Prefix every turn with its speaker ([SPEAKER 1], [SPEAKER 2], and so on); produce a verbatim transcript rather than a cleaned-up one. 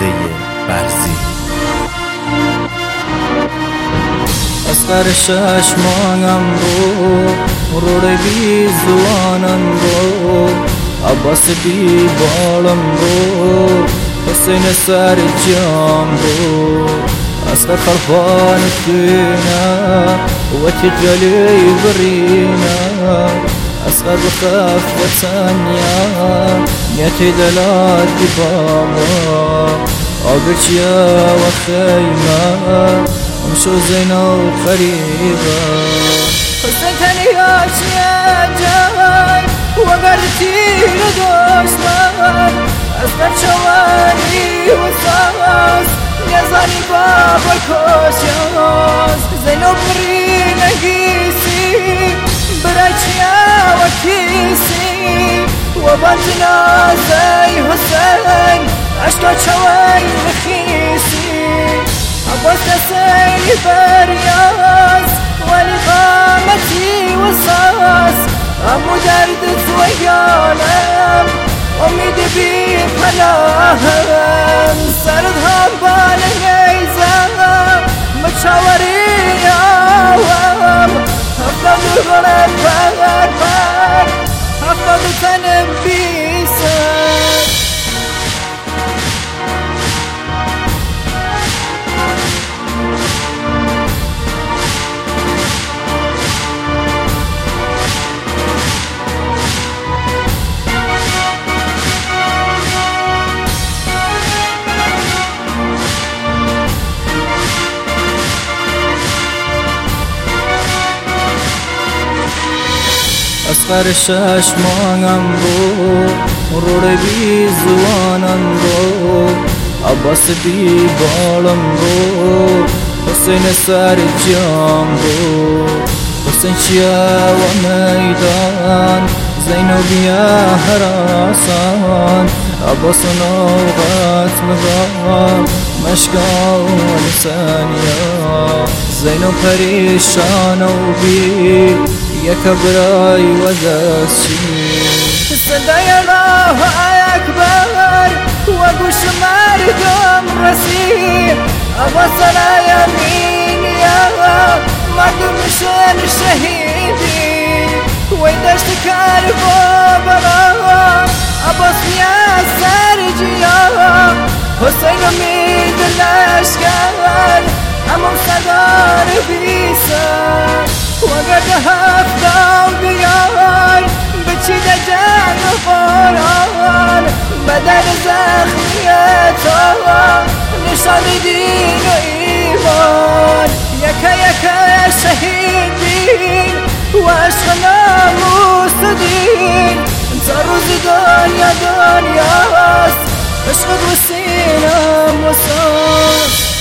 [SPEAKER 1] حمزه برزی.
[SPEAKER 2] اسقر ششمانم رو روڑ بی زوانم رو عباس بی بالم رو حسین سر جام رو اسقر خرفان فينا وتجلي برينا اسقر بخاف وثانيا نيتي دلات بابا عقلت يا وخيمة مشو زينة وقريبة
[SPEAKER 3] حسنتني يا جاي وقرتي لدوشمان اسقر شواني وصاص يزاني بابا كوشياس زينو برينا قيسي برجيا وكيسي وبنتنا زي حسين عشقا شوي مخيسي عباس سيلي برياس ولقامتي وصاص أمو درد ويالم أميدي بي بلاهم سردها بالغيزة متشاوري ياوم هفضل غرب بغربك هفضل تنبيسك
[SPEAKER 2] اسقر ششمانم رو روڑ بی زوانم رو عباس بی بالم رو حسین سر جام رو حسین شیا و میدان زینو بیا هراسان عباس نوغت مغام مشکا و لسانیا زینو پریشان و بی يكبري وذاسي
[SPEAKER 3] صدى الله أكبر وقوش مردم رسيم أبصر يمين يا مردم شان شهيدي ويدشت كاربو برا أبص يا سرجيا حسين ميد الأشكال أمام صدار بيسان وقد هفضل بيار بتشي دجان وفران بدل زخميته نشان دين وإيمان يكا يكا يا شهيدين وأشغنا مستدين انت الرز دنيا دنيا اشغل وسينا وصال